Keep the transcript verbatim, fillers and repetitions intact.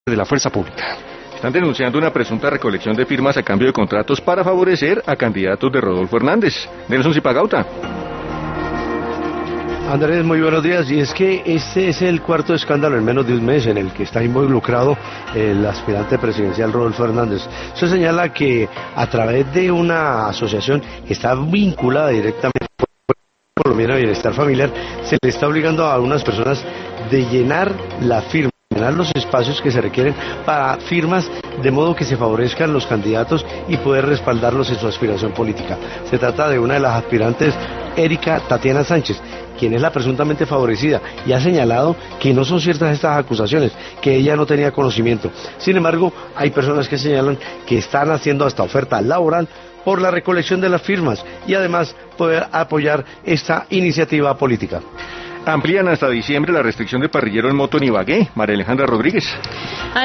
de la fuerza pública. Están denunciando una presunta recolección de firmas a cambio de contratos para favorecer a candidatos de Rodolfo Hernández. Nelson Zipagauta. Andrés, muy buenos días. Y es que este es el cuarto escándalo en menos de un mes en el que está involucrado el aspirante presidencial Rodolfo Hernández. Eso señala que a través de una asociación que está vinculada directamente con Colombiana Bienestar Familiar, se le está obligando a algunas personas de llenar la firma, llenar los espacios que se requieren para firmas, de modo que se favorezcan los candidatos y poder respaldarlos en su aspiración política. Se trata de una de las aspirantes, Erika Tatiana Sánchez, quien es la presuntamente favorecida, y ha señalado que no son ciertas estas acusaciones, que ella no tenía conocimiento. Sin embargo, hay personas que señalan que están haciendo hasta oferta laboral por la recolección de las firmas y además poder apoyar esta iniciativa política. Amplían hasta diciembre la restricción de parrillero en moto en Ibagué. María Alejandra Rodríguez.